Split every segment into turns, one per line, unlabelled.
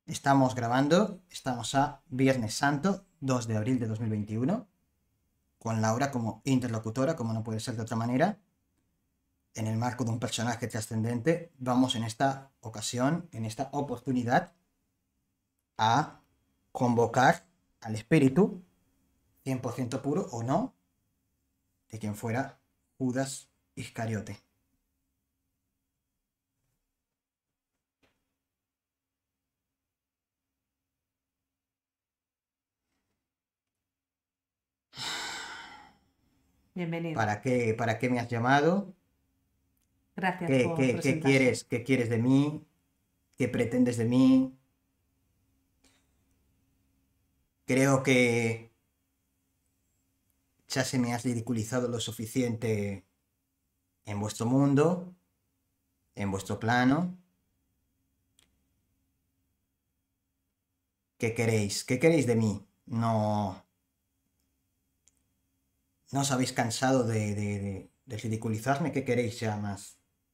Estamos grabando, estamos a Viernes Santo, 2 de abril de 2021, con Laura como interlocutora, como no puede ser de otra manera. En el marco de un personaje trascendente, vamos en esta ocasión, en esta oportunidad, a convocar al espíritu 100% puro o no de quien fuera Judas Iscariote.
Bienvenido.
¿Para qué me has llamado?
Gracias
¿Qué,
por
qué, qué
presentarse.
quieres? ¿Qué quieres de mí? ¿Qué pretendes de mí? Creo que ya se me has ridiculizado lo suficiente en vuestro mundo, en vuestro plano. ¿Qué queréis? ¿Qué queréis de mí? ¿No os habéis cansado de ridiculizarme? ¿Qué queréis ya más?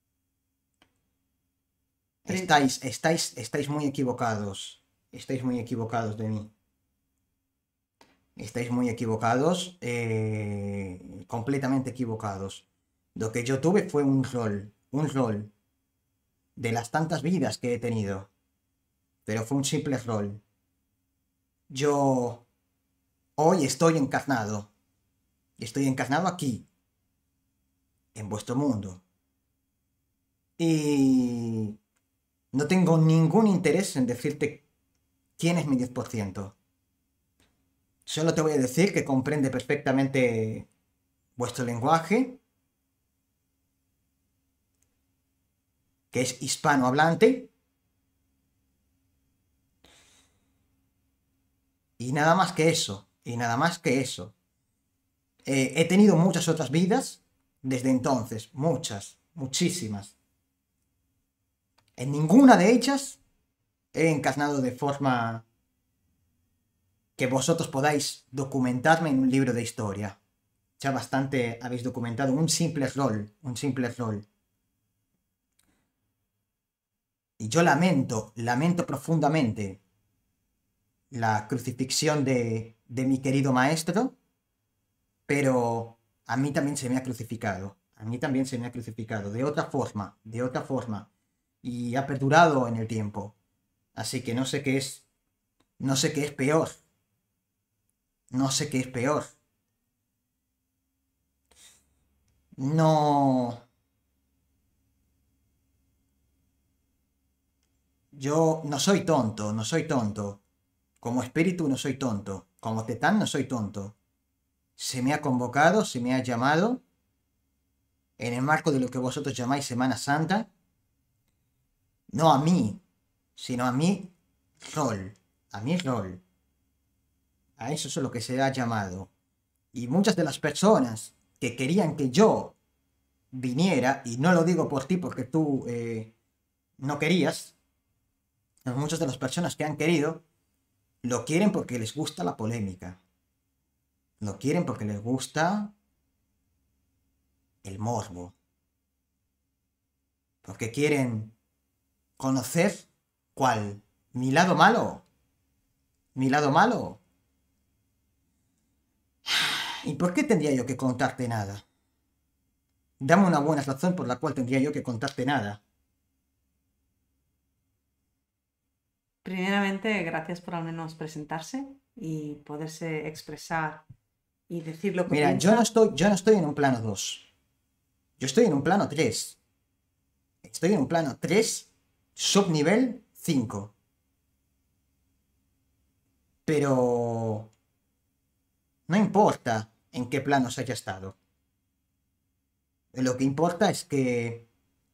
Pri-
Estáis muy equivocados. Estáis muy equivocados de mí. Estáis muy equivocados, completamente equivocados. Lo que yo tuve fue un rol de las tantas vidas que he tenido, pero fue un simple rol. Yo hoy estoy encarnado aquí, en vuestro mundo, y no tengo ningún interés en decirte quién es mi 10%. Solo te voy a decir que comprende perfectamente vuestro lenguaje, que es hispanohablante, y nada más que eso, y nada más que eso. He tenido muchas otras vidas desde entonces, muchas, muchísimas. En ninguna de ellas he encarnado de forma que vosotros podáis documentarme en un libro de historia. Ya bastante habéis documentado un simple rol, un simple rol. Y yo lamento profundamente la crucifixión de mi querido maestro, pero a mí también se me ha crucificado. A mí también se me ha crucificado, de otra forma. Y ha perdurado en el tiempo. Así que no sé qué es peor. No sé qué es peor. No, yo no soy tonto, no soy tonto. Como espíritu no soy tonto. Como tetán no soy tonto. Se me ha convocado, se me ha llamado, en el marco de lo que vosotros llamáis Semana Santa, no a mí, sino a mi rol. A mi rol. A eso es lo que se ha llamado. Y muchas de las personas que querían que yo viniera, y no lo digo por ti porque tú no querías, muchas de las personas que han querido, lo quieren porque les gusta la polémica. Lo quieren porque les gusta el morbo. Porque quieren conocer cuál. Mi lado malo. Mi lado malo. ¿Y por qué tendría yo que contarte nada? Dame una buena razón por la cual tendría yo que contarte nada.
Primeramente, gracias por al menos presentarse y poderse expresar y decir lo que
Mira,
piensa.
yo no estoy en un plano 2. Yo estoy en un plano 3. Estoy en un plano 3, subnivel 5. Pero no importa en qué planos haya estado. Lo que importa es que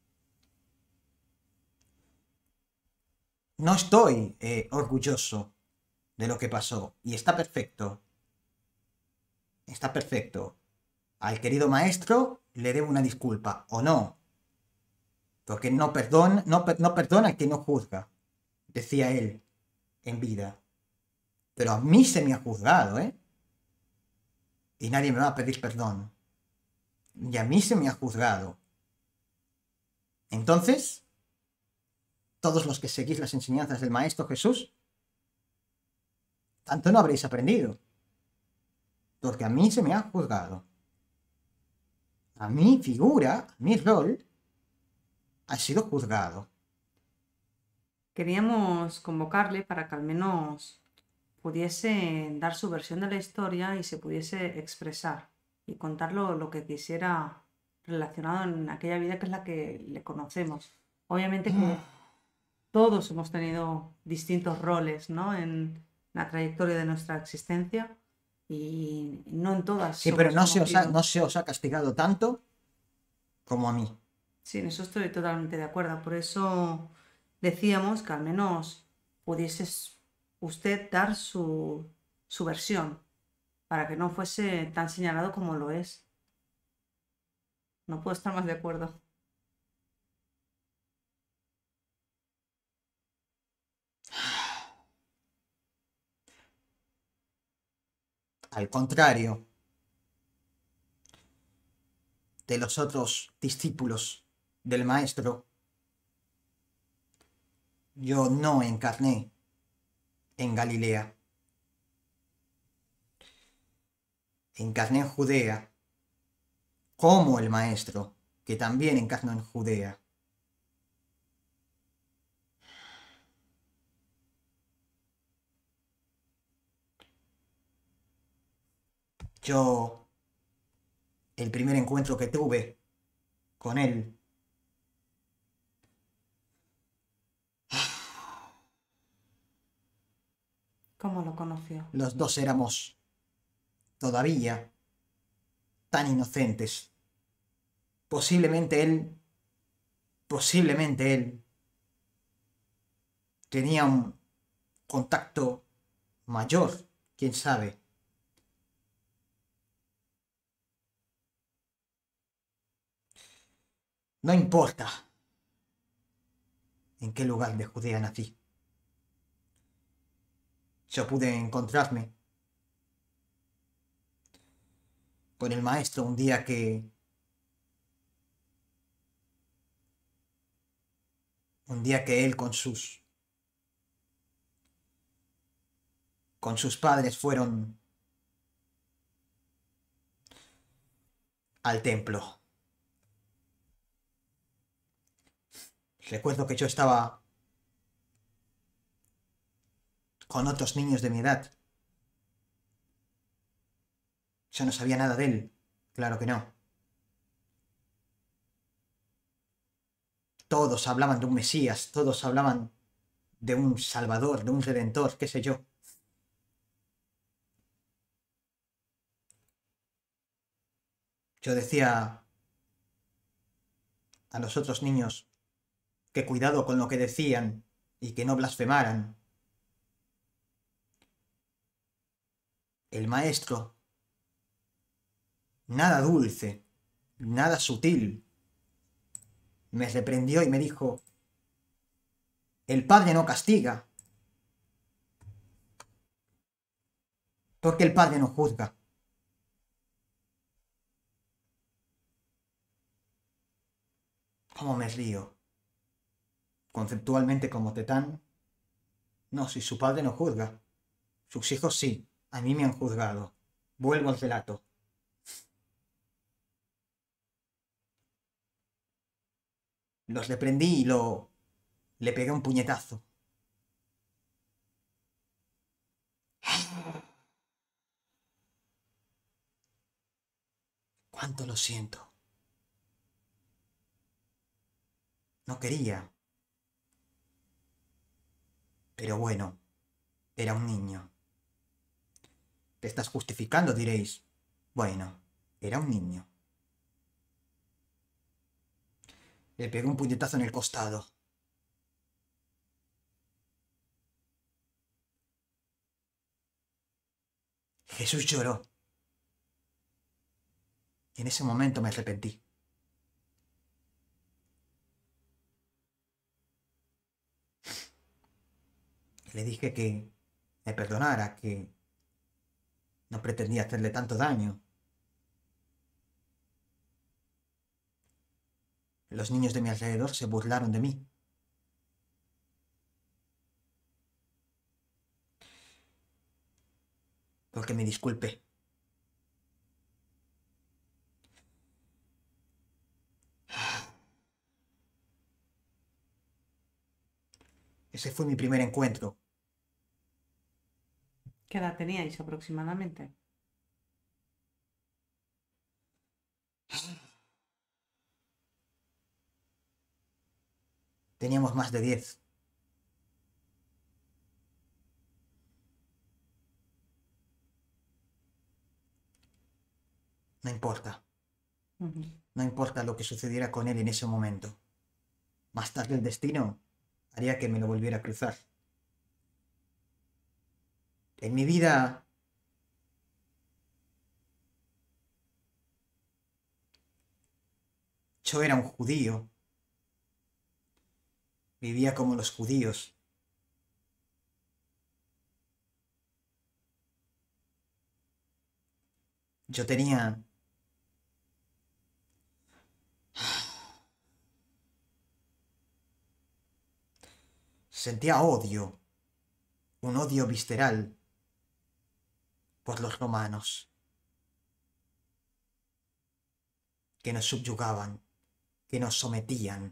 no estoy orgulloso de lo que pasó. Y está perfecto. Está perfecto. Al querido maestro le debo una disculpa, o no. Porque no perdona al que no juzga, decía él en vida. Pero a mí se me ha juzgado, ¿eh? Y nadie me va a pedir perdón. Y a mí se me ha juzgado. Entonces, todos los que seguís las enseñanzas del Maestro Jesús, tanto no habréis aprendido, porque a mí se me ha juzgado. A mi figura, a mi rol, ha sido juzgado.
Queríamos convocarle para que al menos pudiese dar su versión de la historia y se pudiese expresar y contar lo que quisiera relacionado en aquella vida que es la que le conocemos. Obviamente que todos hemos tenido distintos roles, ¿no? En la trayectoria de nuestra existencia y no en todas
Sí, pero
somos conocidos.
no se os ha castigado tanto como a mí.
Sí, en eso estoy totalmente de acuerdo. Por eso decíamos que al menos pudiese usted dar su versión para que no fuese tan señalado como lo es. No puedo estar más de acuerdo.
Al contrario de los otros discípulos del Maestro, yo no encarné en Galilea. Encarné en Judea, como el Maestro, que también encarnó en Judea. Yo, el primer encuentro que tuve con él,
¿Cómo lo conoció?
los dos éramos todavía tan inocentes. Posiblemente él tenía un contacto mayor, quién sabe. No importa en qué lugar de Judea nací. Yo pude encontrarme con el Maestro un día que él con sus padres fueron al templo. Recuerdo que yo estaba con otros niños de mi edad. Yo no sabía nada de él, claro que no. Todos hablaban de un Mesías, todos hablaban de un Salvador, de un Redentor, qué sé yo. Yo decía a los otros niños que cuidado con lo que decían y que no blasfemaran. El Maestro, nada dulce, nada sutil, me reprendió y me dijo: el Padre no castiga, porque el Padre no juzga. ¿Cómo me río? Conceptualmente como Tetán, no, si su padre no juzga. Sus hijos sí, a mí me han juzgado. Vuelvo al relato. Los reprendí y le pegué un puñetazo. Cuánto lo siento. No quería. Pero bueno, era un niño. ¿Te estás justificando?, diréis. Bueno, era un niño. Le pegué un puñetazo en el costado. Jesús lloró. Y en ese momento me arrepentí. Le dije que me perdonara, que no pretendía hacerle tanto daño. Los niños de mi alrededor se burlaron de mí. porque me disculpe. Ese fue mi primer encuentro.
¿Qué edad teníais aproximadamente?
Teníamos más de 10. No importa.
Ujú.
No importa lo que sucediera con él en ese momento. Más tarde el destino haría que me lo volviera a cruzar. En mi vida yo era un judío. Vivía como los judíos. Yo tenía... Sentía odio. Un odio visceral por los romanos, que nos subyugaban, que nos sometían.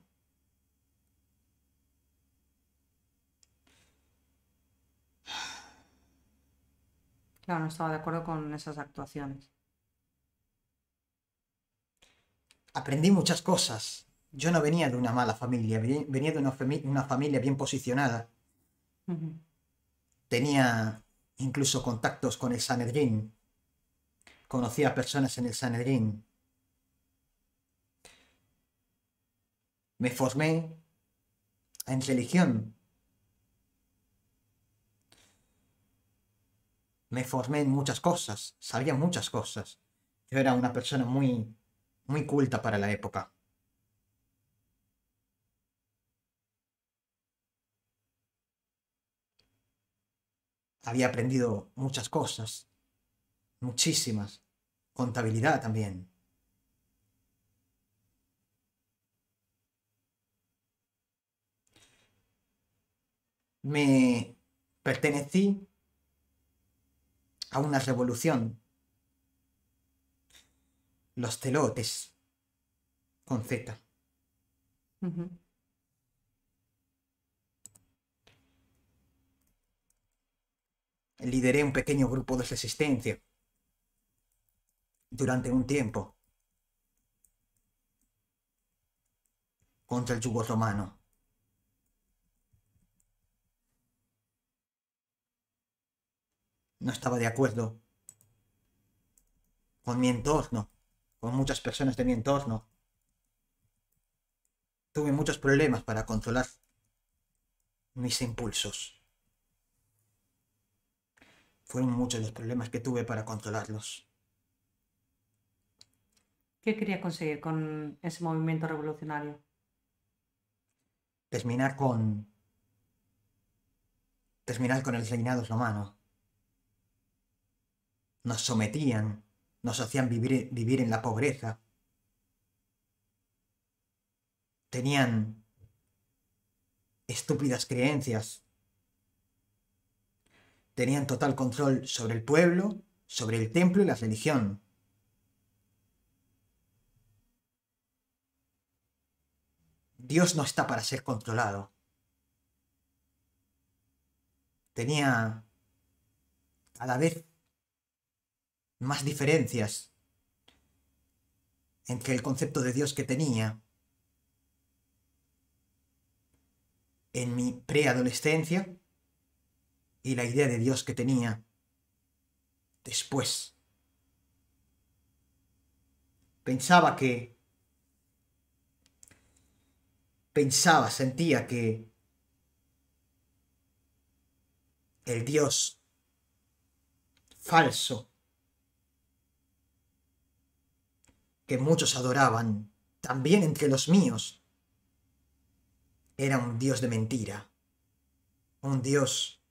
Claro, no estaba de acuerdo con esas actuaciones.
Aprendí muchas cosas. Yo no venía de una mala familia, venía de una familia bien posicionada.
Ujú.
Tenía incluso contactos con el Sanedrín. Conocía a personas en el Sanedrín. Me formé en religión. Me formé en muchas cosas. Sabía muchas cosas. Yo era una persona muy culta para la época. Había aprendido muchas cosas. Muchísimas. Contabilidad también. Me pertenecí a una revolución. Los telotes, con Z.
Ujú.
Lideré un pequeño grupo de resistencia durante un tiempo contra el yugo romano. No estaba de acuerdo con mi entorno, con muchas personas de mi entorno. Tuve muchos problemas para controlar mis impulsos. Fueron muchos los problemas que tuve para controlarlos.
¿Qué quería conseguir con ese movimiento revolucionario?
Terminar con el reinado romano. Nos sometían, nos hacían vivir en la pobreza. Tenían estúpidas creencias. Tenían total control sobre el pueblo, sobre el templo y la religión. Dios no está para ser controlado. Tenía cada vez más diferencias entre el concepto de Dios que tenía en mi preadolescencia y la idea de Dios que tenía después. Sentía que el Dios falso que muchos adoraban, también entre los míos, era un Dios de mentira, un Dios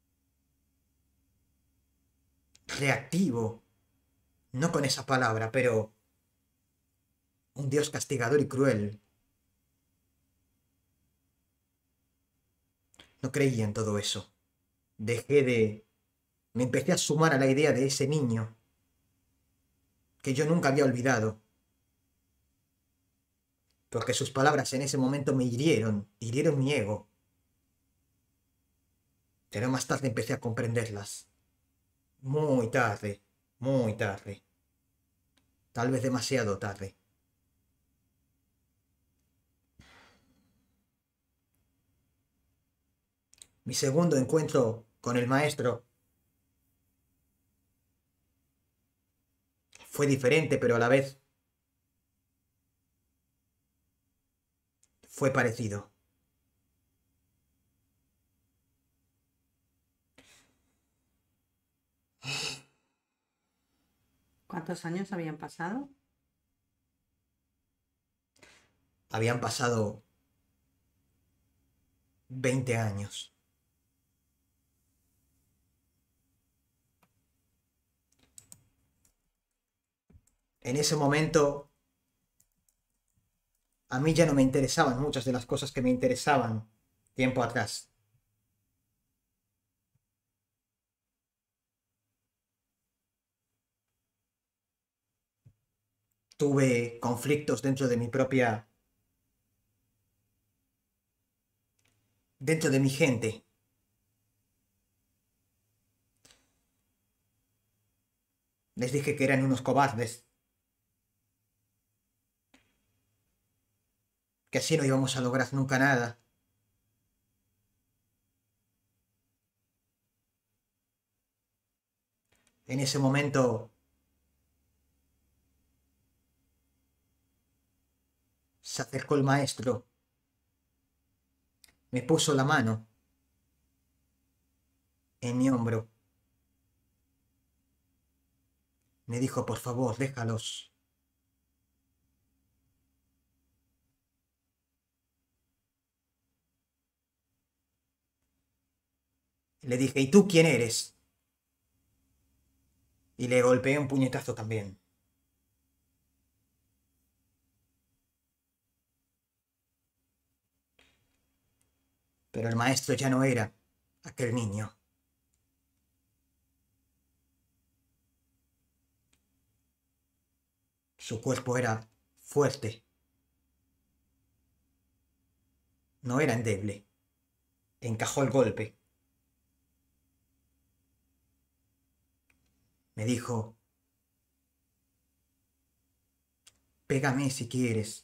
reactivo, no con esa palabra, pero un Dios castigador y cruel. No creía en todo eso. Dejé Me empecé a sumar a la idea de ese niño que yo nunca había olvidado, porque sus palabras en ese momento me hirieron mi ego, pero más tarde empecé a comprenderlas. Muy tarde, tal vez demasiado tarde. Mi segundo encuentro con el maestro fue diferente, pero a la vez fue parecido.
¿Cuántos años habían pasado?
Habían pasado 20 años. En ese momento, a mí ya no me interesaban muchas de las cosas que me interesaban tiempo atrás. Tuve conflictos dentro de mi gente. Les dije que eran unos cobardes, que así no íbamos a lograr nunca nada. En ese momento se acercó el maestro, me puso la mano en mi hombro, me dijo, por favor, déjalos. Le dije, ¿y tú quién eres? Y le golpeé un puñetazo también. Pero el maestro ya no era aquel niño. Su cuerpo era fuerte, no era endeble. Encajó el golpe. Me dijo, pégame si quieres,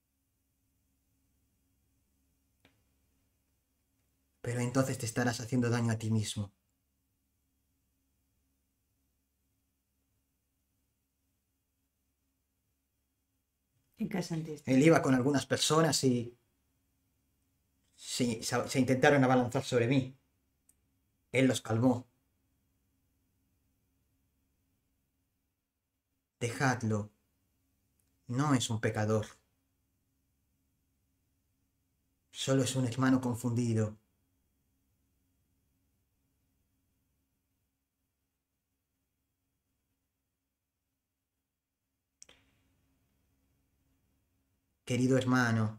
pero entonces te estarás haciendo daño a ti mismo.
¿Y qué sentiste?
Él iba con algunas personas y se intentaron abalanzar sobre mí. Él los calmó. Dejadlo. No es un pecador. Solo es un hermano confundido. Querido hermano,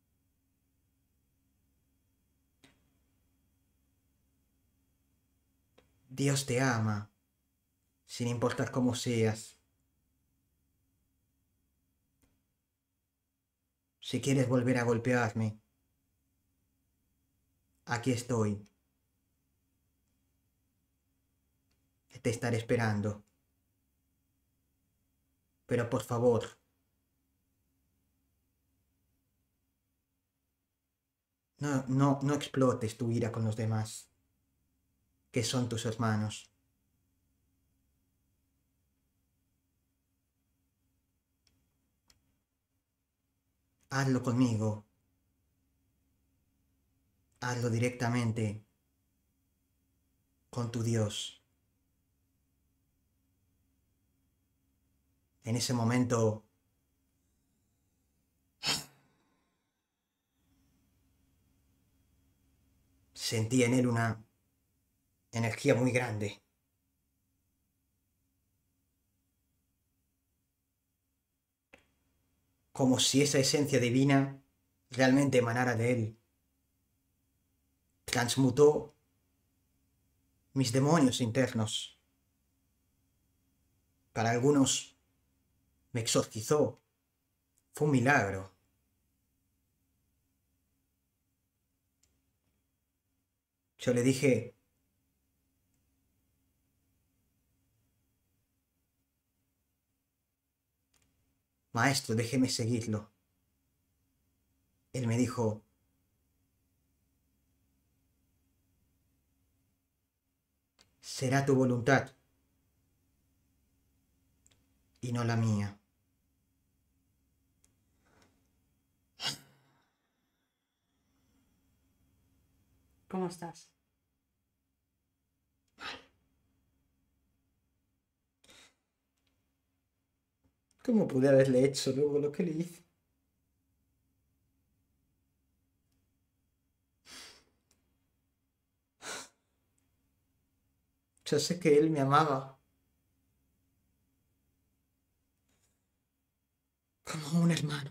Dios te ama, sin importar cómo seas. Si quieres volver a golpearme, aquí estoy. Te estaré esperando. Pero por favor, no explotes tu ira con los demás, que son tus hermanos. Hazlo conmigo. Hazlo directamente con tu Dios. En ese momento sentí en él una energía muy grande. Como si esa esencia divina realmente emanara de él. Transmutó mis demonios internos. Para algunos me exorcizó. Fue un milagro. Yo le dije, maestro, déjeme seguirlo. Él me dijo, será tu voluntad y no la mía.
¿Cómo estás?
¿Cómo pude haberle hecho luego lo que le hice? Yo sé que él me amaba como un hermano.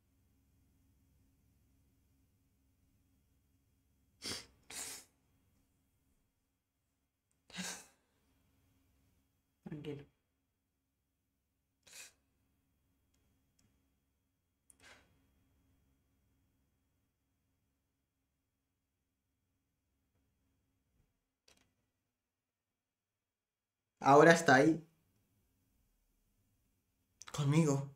Tranquilo.
Ahora está ahí, conmigo.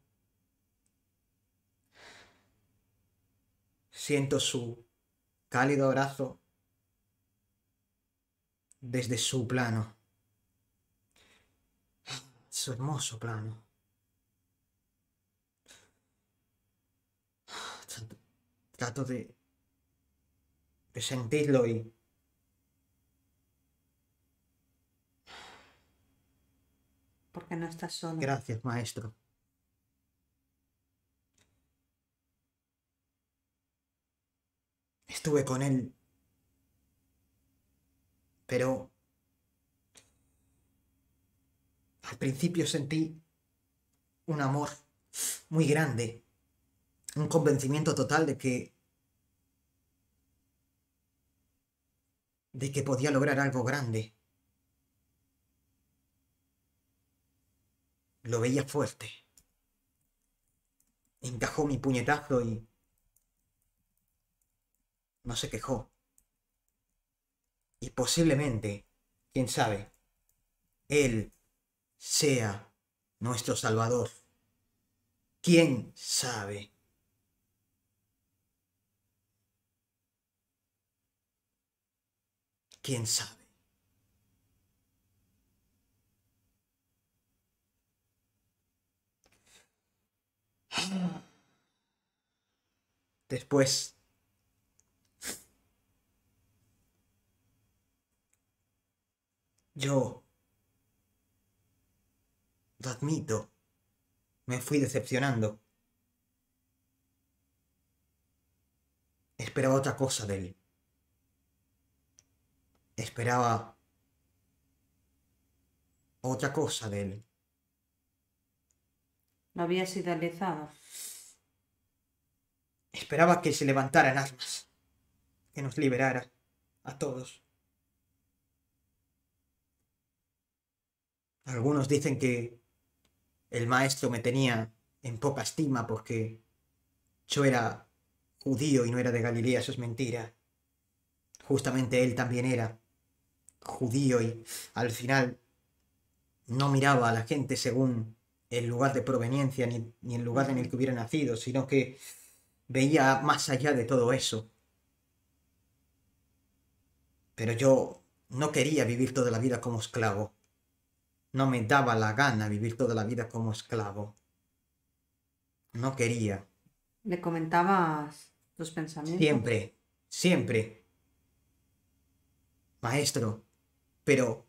Siento su cálido abrazo desde su plano, su hermoso plano. Trato de sentirlo y
Porque no estás solo.
gracias, maestro. Estuve con él, pero al principio sentí un amor muy grande, un convencimiento total de que podía lograr algo grande. Lo veía fuerte. Encajó mi puñetazo y no se quejó. Y posiblemente, quién sabe, él sea nuestro Salvador. ¿Quién sabe? ¿Quién sabe? Después, yo, lo admito, me fui decepcionando. Esperaba otra cosa de él. Esperaba otra cosa de él.
Lo habías idealizado.
Esperaba que se levantaran armas, que nos liberara a todos. Algunos dicen que el maestro me tenía en poca estima porque yo era judío y no era de Galilea, eso es mentira. Justamente él también era judío y al final no miraba a la gente según el lugar de proveniencia ni el lugar en el que hubiera nacido, sino que veía más allá de todo eso. Pero yo no quería vivir toda la vida como esclavo. No me daba la gana vivir toda la vida como esclavo. No quería.
Le comentabas tus pensamientos.
Siempre, siempre, maestro, pero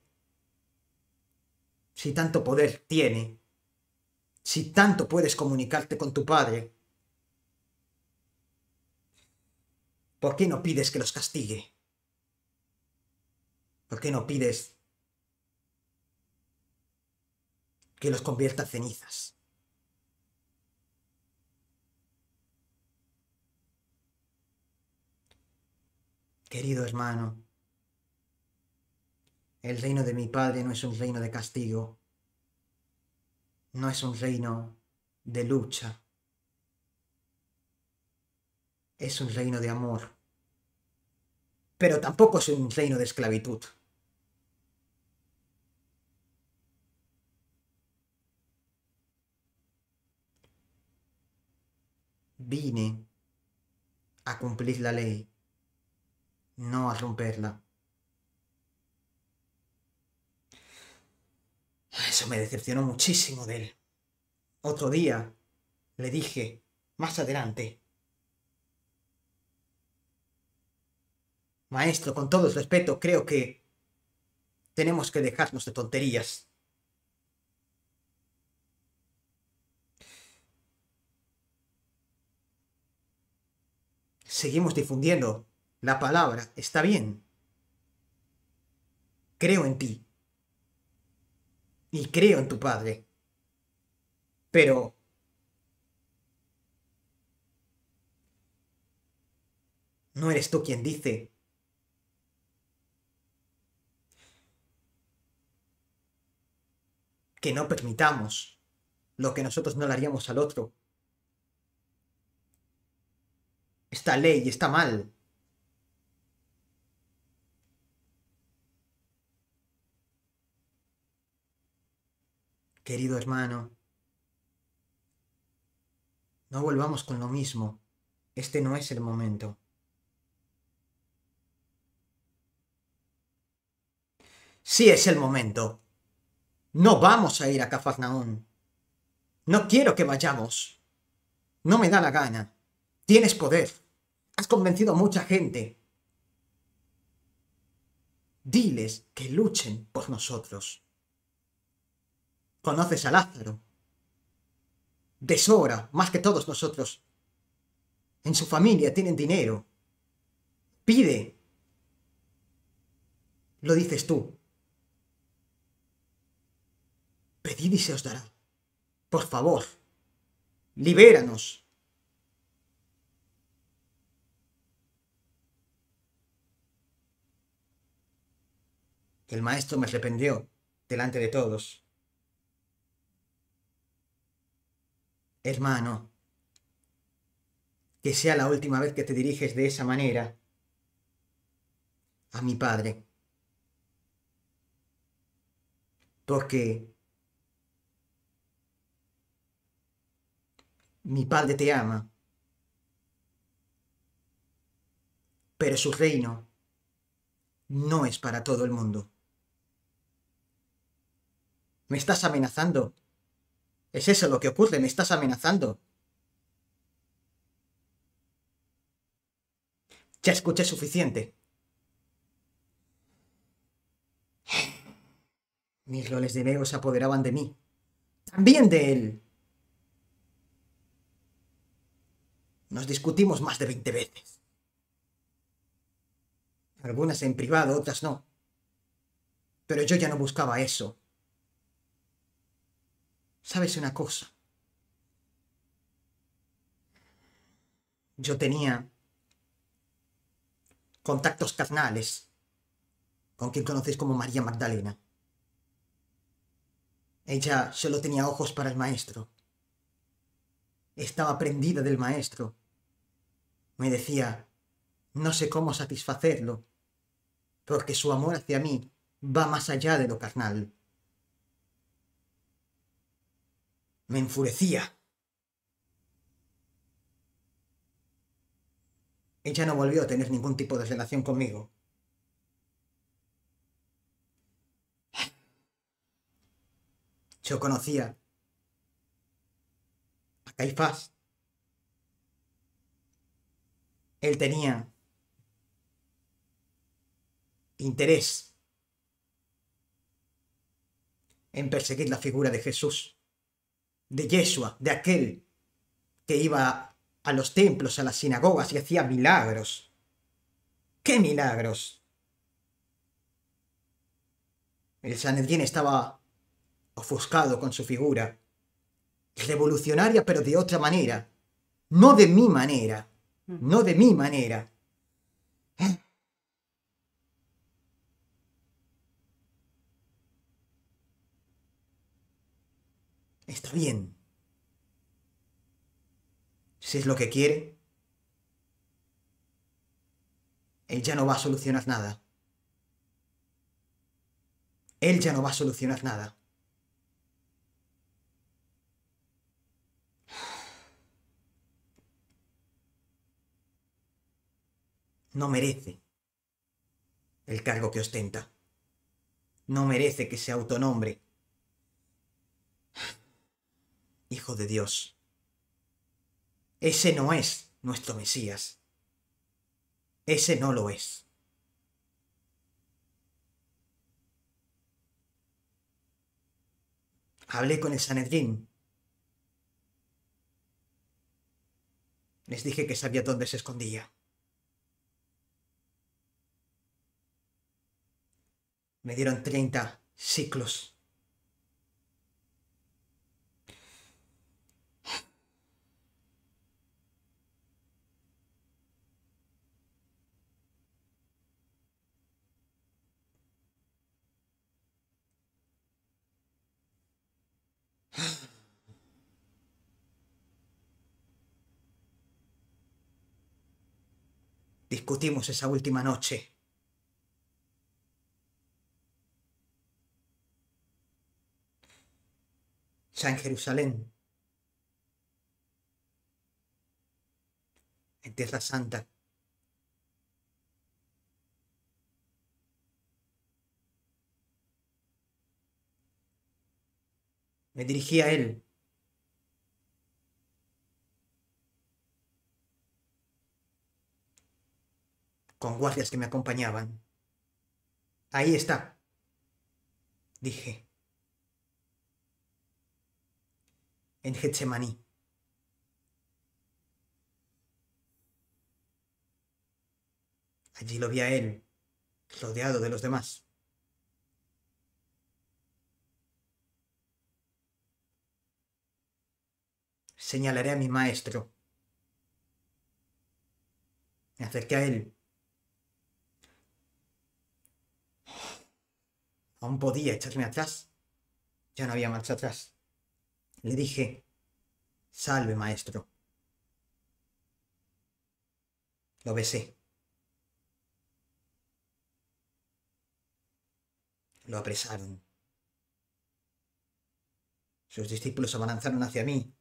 si tanto poder tiene, si tanto puedes comunicarte con tu padre, ¿por qué no pides que los castigue? ¿Por qué no pides que los convierta en cenizas? Querido hermano, El reino de mi Padre no es un reino de castigo, no es un reino de lucha, es un reino de amor, pero tampoco es un reino de esclavitud. Vine a cumplir la ley, no a romperla. Eso me decepcionó muchísimo de él. Otro día le dije, más adelante, maestro, con todo el respeto, creo que tenemos que dejarnos de tonterías. Seguimos difundiendo la palabra, está bien. Creo en ti. Y creo en tu Padre. Pero no eres tú quien dice que no permitamos lo que nosotros no le haríamos al otro. Esta ley está mal. Querido hermano, no volvamos con lo mismo. Este no es el momento. Sí es el momento. No vamos a ir a Cafarnaún. No quiero que vayamos. No me da la gana. Tienes poder. Has convencido a mucha gente. Diles que luchen por nosotros. Conoces a Lázaro. Desora, más que todos nosotros. En su familia tienen dinero. Pide. Lo dices tú. Pedid y se os dará. Por favor, libéranos. El maestro me reprendió delante de todos. Hermano, que sea la última vez que te diriges de esa manera a mi padre. Porque mi padre te ama, pero su reino no es para todo el mundo. ¿Me estás amenazando? ¿Es eso lo que ocurre? ¿Me estás amenazando? Ya escuché suficiente. Mis roles de Neo se apoderaban de mí. También de él. Nos discutimos más de 20 veces. Algunas en privado, otras no. Pero yo ya no buscaba eso. ¿Sabes una cosa? Yo tenía contactos carnales con quien conocéis como María Magdalena. Ella solo tenía ojos para el maestro. Estaba prendida del maestro. Me decía, no sé cómo satisfacerlo, porque su amor hacia mí va más allá de lo carnal. Me enfurecía. Ella no volvió a tener ningún tipo de relación conmigo. Yo conocía a Caifás. Él tenía interés en perseguir la figura de Jesús, de Yeshua, de aquel que iba a los templos, a las sinagogas y hacía milagros. ¡Qué milagros! El Sanedrín estaba ofuscado con su figura, revolucionaria pero de otra manera, no de mi manera, no de mi manera. Está bien. Si es lo que quiere, él ya no va a solucionar nada. Él ya no va a solucionar nada. No merece el cargo que ostenta. No merece que se autonombre Hijo de Dios. Ese no es nuestro Mesías. Ese no lo es. Hablé con el Sanedrín. Les dije que sabía dónde se escondía. Me dieron 30 ciclos. Discutimos esa última noche. Ya en Jerusalén, en Tierra Santa. Me dirigí a él. Con guardias que me acompañaban. Ahí está, dije, en Getsemaní. Allí lo vi a él, rodeado de los demás. Señalaré a mi maestro. Me acerqué a él. Aún podía echarme atrás. Ya no había marcha atrás. Le dije, salve, maestro. Lo besé. Lo apresaron. Sus discípulos avanzaron hacia mí.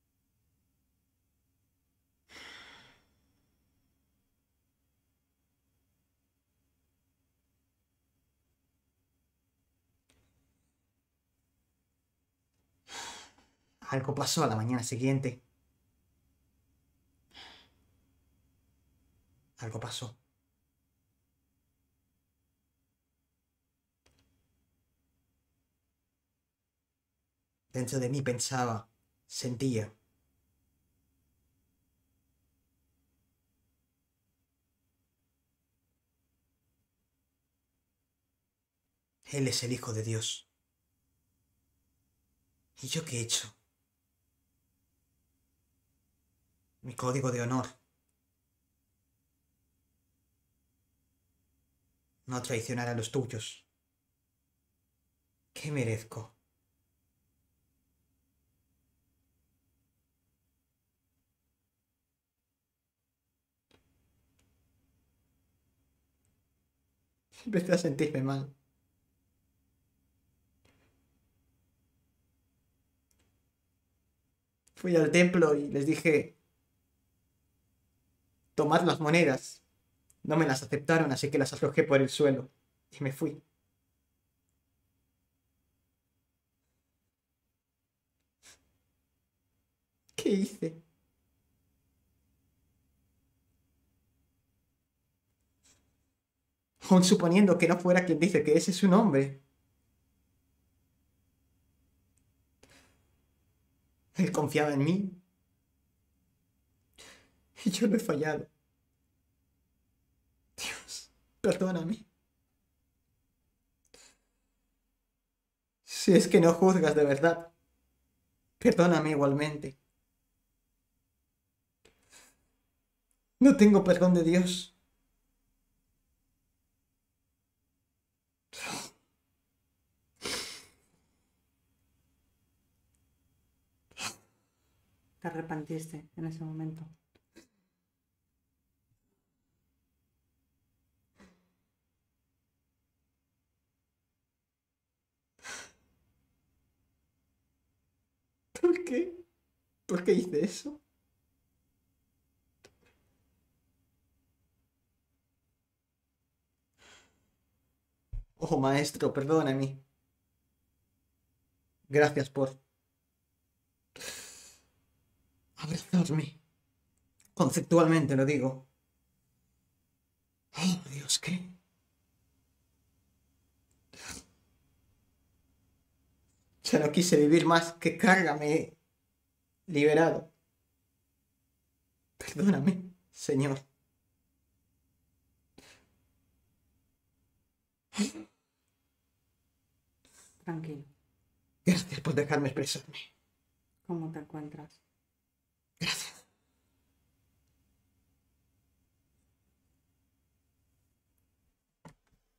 Algo pasó a la mañana siguiente. Algo pasó. Dentro de mí pensaba, sentía. Él es el Hijo de Dios. ¿Y yo qué he hecho? Mi código de honor. No traicionar a los tuyos. ¿Qué merezco? Empecé a sentirme mal. Fui al templo y les dije, tomad las monedas. No me las aceptaron, así que las arrojé por el suelo y me fui. ¿Qué hice? Aun suponiendo que no fuera quien dice que ese es su nombre. Él confiaba en mí y yo lo he fallado. Dios, perdóname. Si es que no juzgas de verdad, perdóname igualmente. No tengo perdón de Dios.
Te arrepentiste en ese momento.
¿Por qué? ¿Por qué hice eso? Oh, maestro, perdóname. Gracias por abrazarme. Conceptualmente lo digo. Oh, Dios, ¿qué? Ya no quise vivir más. ¡Qué carga me he liberado! Perdóname, Señor.
Tranquilo.
Gracias por dejarme expresarme.
¿Cómo te encuentras?